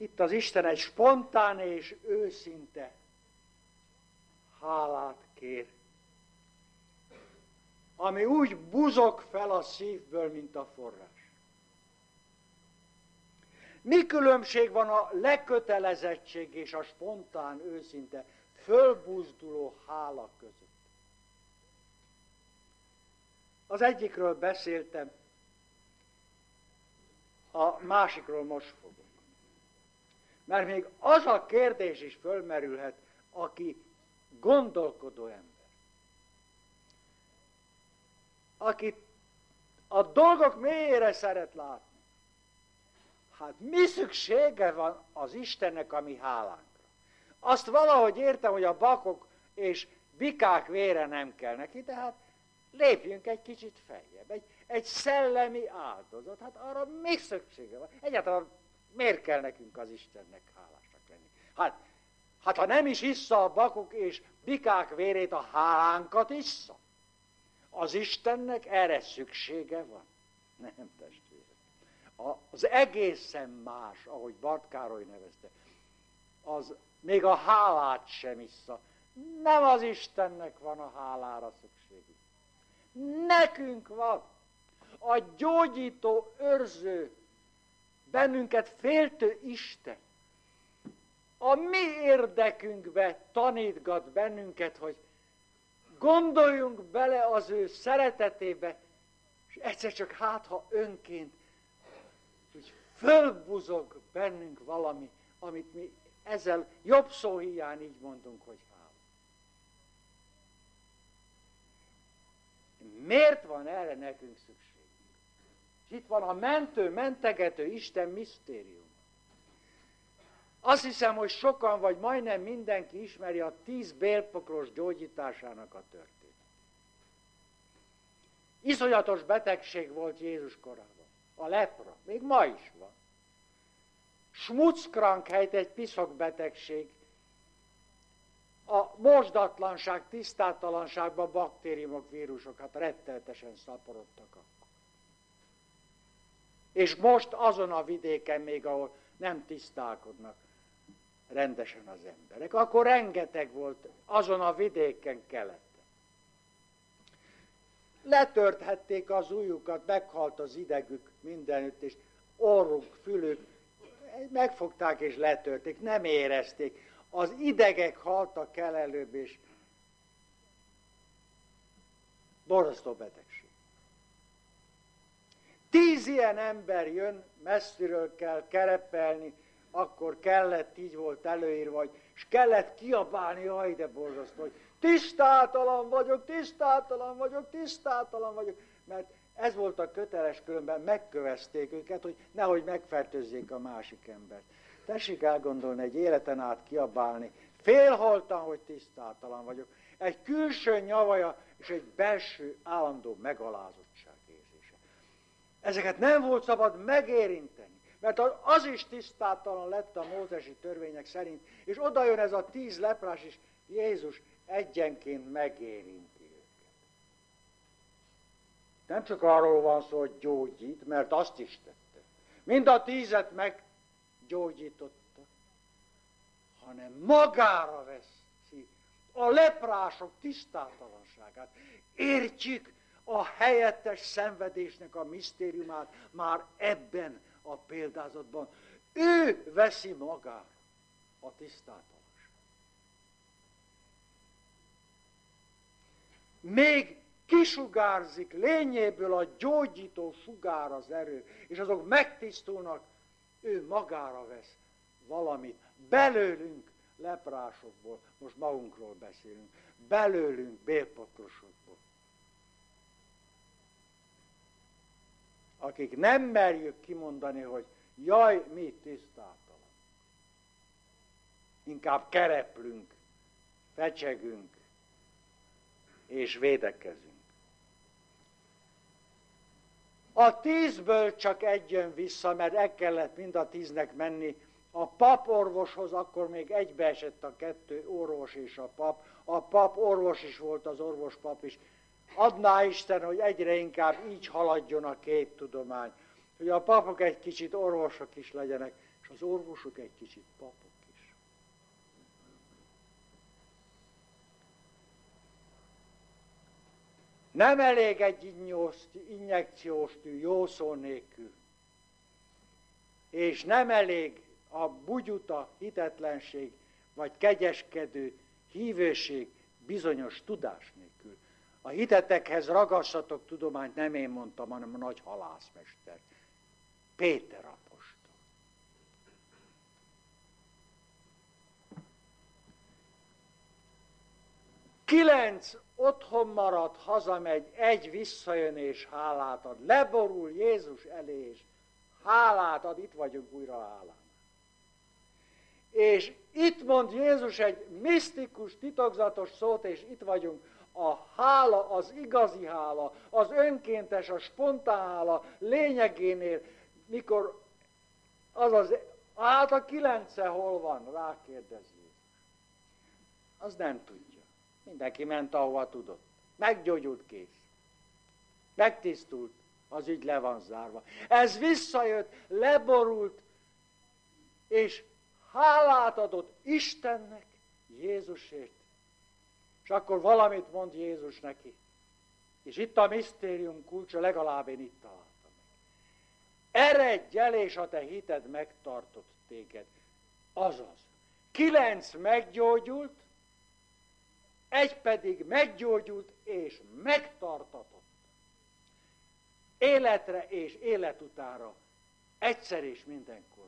Itt az Isten egy spontán és őszinte hálát kér, ami úgy buzog fel a szívből, mint a forrás. Mi különbség van a lekötelezettség és a spontán, őszinte, fölbuzduló hála között? Az egyikről beszéltem, a másikról most fogok. Mert még az a kérdés is fölmerülhet, aki gondolkodó ember. Aki a dolgok mélyére szeret látni. Hát mi szüksége van az Istennek a mi hálánkra? Azt valahogy értem, hogy a bakok és bikák vére nem kell neki, tehát lépjünk egy kicsit feljebb. Egy szellemi áldozat, hát arra mi szüksége van? Egyáltalán miért kell nekünk az Istennek hálásak lenni? Hát ha nem is issza a bakok és bikák vérét, a hálánkat issza. Az Istennek erre szüksége van? Nem, testvérek. Az egészen más, ahogy Bart Károly nevezte, az még a hálát sem issza. Nem az Istennek van a hálára szükségünk. Nekünk van. A gyógyító, őrző, bennünket féltő Isten a mi érdekünkbe tanítgat bennünket, hogy gondoljunk bele az ő szeretetébe, és egyszer csak ha önként úgy fölbuzog bennünk valami, amit mi ezzel jobb szó hiány így mondunk, hogy hála. Miért van erre nekünk szükségünk? És itt van a mentő, mentegető Isten misztérium. Azt hiszem, hogy sokan, vagy majdnem mindenki ismeri a 10 bélpokros gyógyításának a történetét. Iszonyatos betegség volt Jézus korában. A lepra. Még ma is van. Schmutzkrankheit, egy piszokbetegség. A mosdatlanság, tisztátalanságban baktériumok, vírusok, hát rettenetesen szaporodtak akkor. És most azon a vidéken még, ahol nem tisztálkodnak rendesen az emberek. Akkor rengeteg volt azon a vidéken keleten. Letörthették az ujjukat, meghalt az idegük mindenütt, és orruk, fülük, megfogták és letörték, nem érezték. Az idegek haltak el előbb, és borzasztó betegség. 10 ilyen ember jön, messziről kell kerepelni, akkor kellett, így volt előírva, és kellett kiabálni, jaj, de borzasztó, hogy tisztátalan vagyok, tisztátalan vagyok, tisztátalan vagyok, mert ez volt a köteles, különben megkövezték őket, hogy nehogy megfertőzzék a másik embert. Tessék elgondolni, egy életen át kiabálni, félhaltan, hogy tisztátalan vagyok, egy külső nyavaja és egy belső állandó megalázottság érzése. Ezeket nem volt szabad megérinteni, mert az is tisztátalan lett a mózesi törvények szerint, és oda jön ez a 10 leprás, és Jézus egyenként megérinti őket. Nem csak arról van szó, hogy gyógyít, mert azt is tette. Mind a 10-et meggyógyította, hanem magára veszi a leprások tisztátalanságát. Értjük a helyettes szenvedésnek a misztériumát már ebben a példázatban. Ő veszi magára a tisztátalanságot. Még kisugárzik lényéből a gyógyító sugár az erő, és azok megtisztulnak, ő magára vesz valamit. Belőlünk leprásokból, most magunkról beszélünk, belőlünk bélpokrosokból. Akik nem merjük kimondani, hogy jaj, mi tisztátalan. Inkább kereplünk, fecsegünk, és védekezünk. A 10-ből csak egy jön vissza, mert el kellett mind a 10-nek menni. A paporvoshoz akkor még egybeesett a 2 orvos és a pap. A pap orvos is volt, az orvos pap is. Adná Isten, hogy egyre inkább így haladjon a képtudomány, hogy a papok egy kicsit orvosok is legyenek, és az orvosok egy kicsit papok is. Nem elég egy injekciós tű jó szó nélkül, és nem elég a bugyuta, hitetlenség, vagy kegyeskedő hívőség bizonyos tudás nélkül. A hitetekhez ragassatok tudományt, nem én mondtam, hanem a nagy halászmester, Péter apostol. Kilenc otthon marad, hazamegy, egy visszajön és hálát ad. Leborul Jézus elé és hálát ad, itt vagyunk újra hálán. És itt mond Jézus egy misztikus, titokzatos szót, és itt vagyunk. A hála, az igazi hála, az önkéntes, a spontán hála lényegénél, mikor hát a 9 hol van, rákérdez Jézus. Az nem tudja. Mindenki ment, ahova tudott. Meggyógyult, kész. Megtisztult, az ügy le van zárva. Ez visszajött, leborult, és hálát adott Istennek Jézusért. És akkor valamit mond Jézus neki. És itt a misztérium kulcsa, legalább én itt találtam meg. Eredj el, és a te hited megtartott téged. Azaz, 9 meggyógyult, egy pedig meggyógyult és megtartatott. Életre és életutára, egyszer és mindenkor.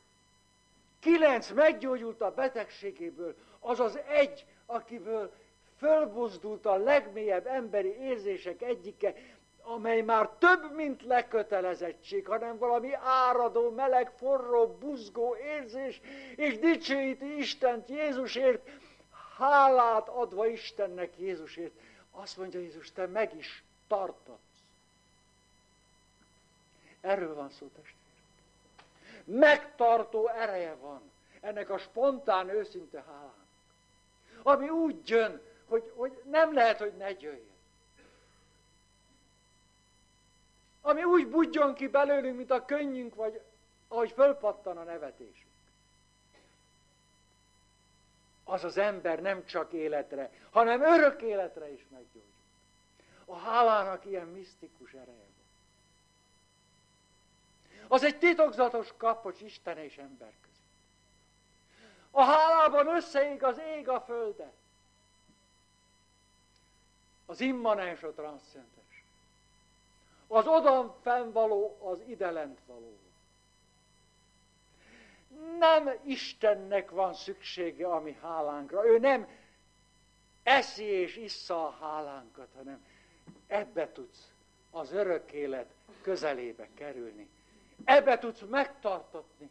9 meggyógyult a betegségéből, azaz egy, akiből fölbuzdult a legmélyebb emberi érzések egyike, amely már több, mint lekötelezettség, hanem valami áradó, meleg, forró, buzgó érzés, és dicsőíti Istent Jézusért, hálát adva Istennek Jézusért. Azt mondja Jézus, te meg is tartatsz. Erről van szó, testvérek. Megtartó ereje van ennek a spontán, őszinte hálának. Ami úgy jön, hogy nem lehet, hogy ne jöjjön. Ami úgy budjon ki belőlünk, mint a könnyünk, vagy ahogy fölpattan a nevetésünk. Az az ember nem csak életre, hanem örök életre is meggyógyul. A hálának ilyen misztikus ereje van. Az egy titokzatos kapocs Isten és ember között. A hálában összeég az ég a földet. Az immanens, a transzcendens. Az odan fennvaló, az idelent való. Nem Istennek van szüksége a mi hálánkra. Ő nem eszi és issza a hálánkat, hanem ebbe tudsz az örök élet közelébe kerülni. Ebbe tudsz megtartatni,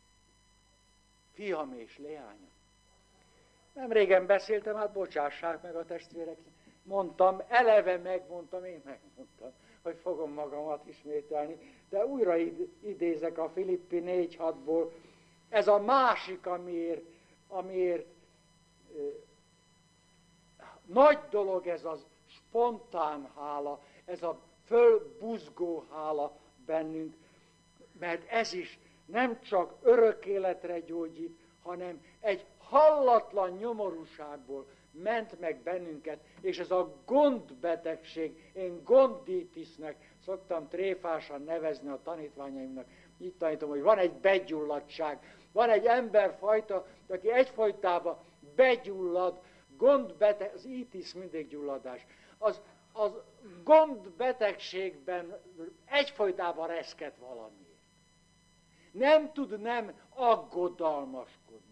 fiam és leányom. Nem régen beszéltem, hát bocsássák meg a testvérek. Mondtam, eleve megmondtam, én megmondtam, hogy fogom magamat ismételni, de újra idézek a Filippi 4:6-ból. Ez a másik, amiért nagy dolog ez a spontán hála, ez a fölbuzgó hála bennünk, mert ez is nem csak örök életre gyógyít, hanem egy hallatlan nyomorúságból ment meg bennünket, és ez a gondbetegség, én gondditisnek szoktam tréfásan nevezni a tanítványaimnak, így tanítom, hogy van egy begyulladtság, van egy emberfajta, aki egyfolytában begyullad, gondbeteg, az itis mindig gyulladás, az gondbetegségben egyfolytában reszket valami. Nem tud nem aggodalmaskodni.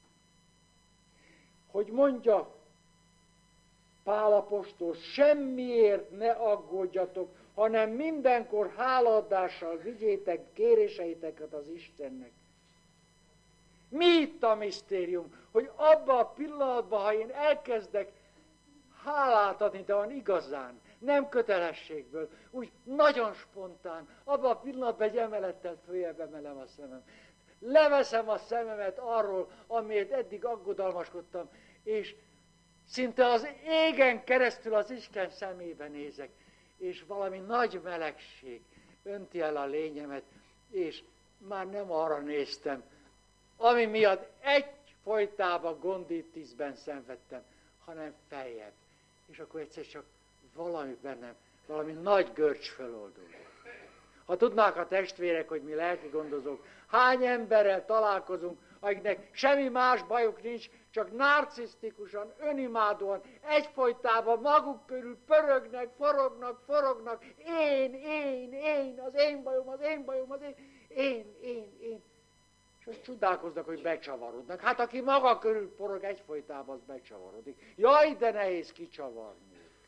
Hogy mondja Pál apostol, semmiért ne aggódjatok, hanem mindenkor hálaadással vigyétek kéréseiteket az Istennek. Mi itt a misztérium? Hogy abban a pillanatban, ha én elkezdek hálát adni, de van igazán, nem kötelességből, úgy nagyon spontán, abban a pillanatban egy emelettel följebb emelem a szemem. Leveszem a szememet arról, amiért eddig aggodalmaskodtam, és szinte az égen keresztül az Isten szemébe nézek, és valami nagy melegség önti el a lényemet, És már nem arra néztem, ami miatt egyfolytában gondítízben szenvedtem, hanem feljebb. És akkor egyszer csak valami bennem, valami nagy görcs feloldódott. Ha tudnák a testvérek, hogy mi lelki gondozók, hány emberrel találkozunk, akiknek semmi más bajuk nincs, csak narcisztikusan, önimádóan, egyfolytában maguk körül pörögnek, forognak, én, az én bajom, én. És azt csodálkoznak, hogy becsavarodnak. Hát aki maga körül porog egyfolytában, az becsavarodik. Jaj, de nehéz kicsavarni.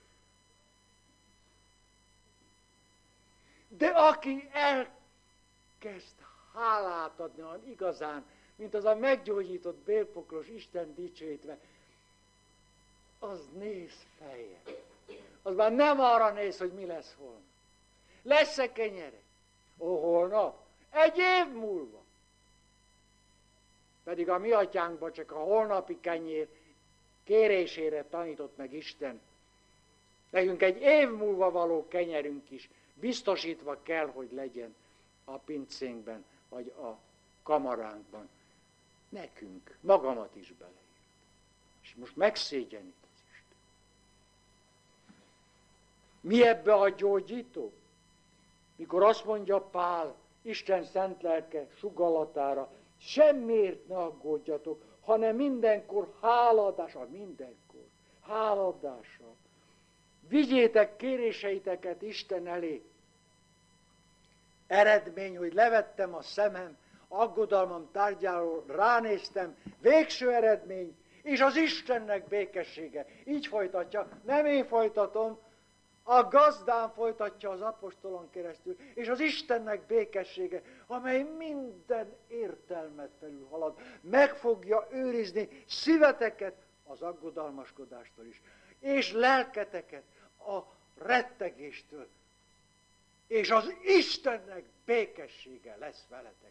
De aki elkezd hálát adni, igazán, mint az a meggyógyított bélpoklos Isten dicsőítve, az néz feljebb. Az már nem arra néz, hogy mi lesz holnap. Lesz-e kenyere? Holnap? Egy év múlva. Pedig a mi atyánkban csak a holnapi kenyér kérésére tanított meg Isten. Nekünk egy év múlva való kenyerünk is biztosítva kell, hogy legyen a pincénkben, vagy a kamaránkban. Nekünk, magamat is beleírt. És most megszégyenít az Isten. Mi ebbe a gyógyító? Mikor azt mondja Pál, Isten szent lelke sugallatára, semmiért ne aggódjatok, hanem mindenkor háladással. Vigyétek kéréseiteket Isten elé. Eredmény, hogy levettem a szemem, aggodalmam tárgyáról ránéztem, végső eredmény, és az Istennek békessége. Így folytatja, nem én folytatom, a gazdám folytatja az apostolon keresztül, és az Istennek békessége, amely minden értelmet felül halad, meg fogja őrizni szíveteket az aggodalmaskodástól is, és lelketeket a rettegéstől, és az Istennek békessége lesz veletek.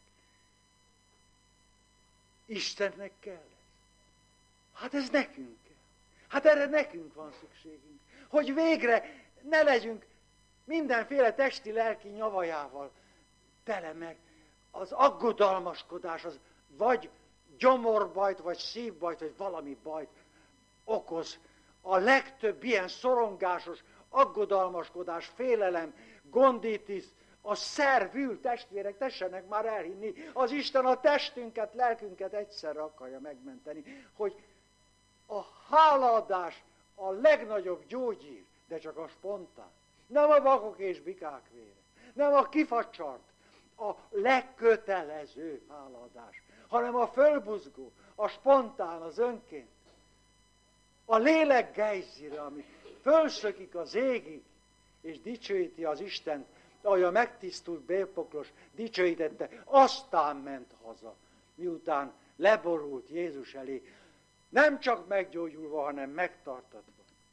Istennek kell ez. Hát ez nekünk kell. Hát erre nekünk van szükségünk. Hogy végre ne legyünk mindenféle testi-lelki nyavajával tele, meg az aggodalmaskodás az vagy gyomorbajt, vagy szívbajt, vagy valami bajt okoz. A legtöbb ilyen szorongásos, aggodalmaskodás, félelem, gondítisz, a szervül, testvérek, tessenek már elhinni, az Isten a testünket, lelkünket egyszerre akarja megmenteni, hogy a hálaadás a legnagyobb gyógyír, de csak a spontán. Nem a vakok és bikák vére, nem a kifacsart, a legkötelező hálaadás, hanem a fölbuzgó, a spontán, az önként. A lélek gejzire, ami fölszökik az égig, és dicsőíti az Istent, ahogy a megtisztult bélpoklos dicsőítette, aztán ment haza, miután leborult Jézus elé, nem csak meggyógyulva, hanem megtartatva.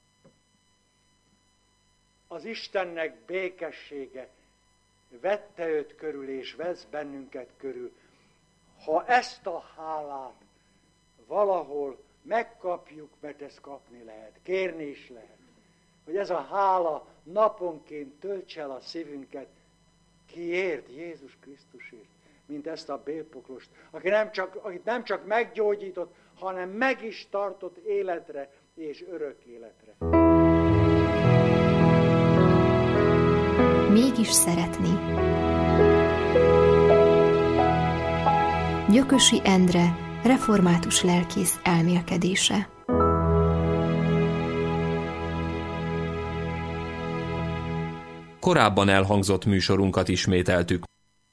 Az Istennek békessége vette őt körül, és vesz bennünket körül. Ha ezt a hálát valahol megkapjuk, mert ezt kapni lehet, kérni is lehet, hogy ez a hála naponként töltse el a szívünket, kiért? Jézus Krisztusért, mint ezt a bélpoklost, akit nem csak meggyógyított, hanem meg is tartott életre és örök életre. Mégis szeretni. Gyökösi Endre, református lelkész elmélkedése. Korábban elhangzott műsorunkat ismételtük.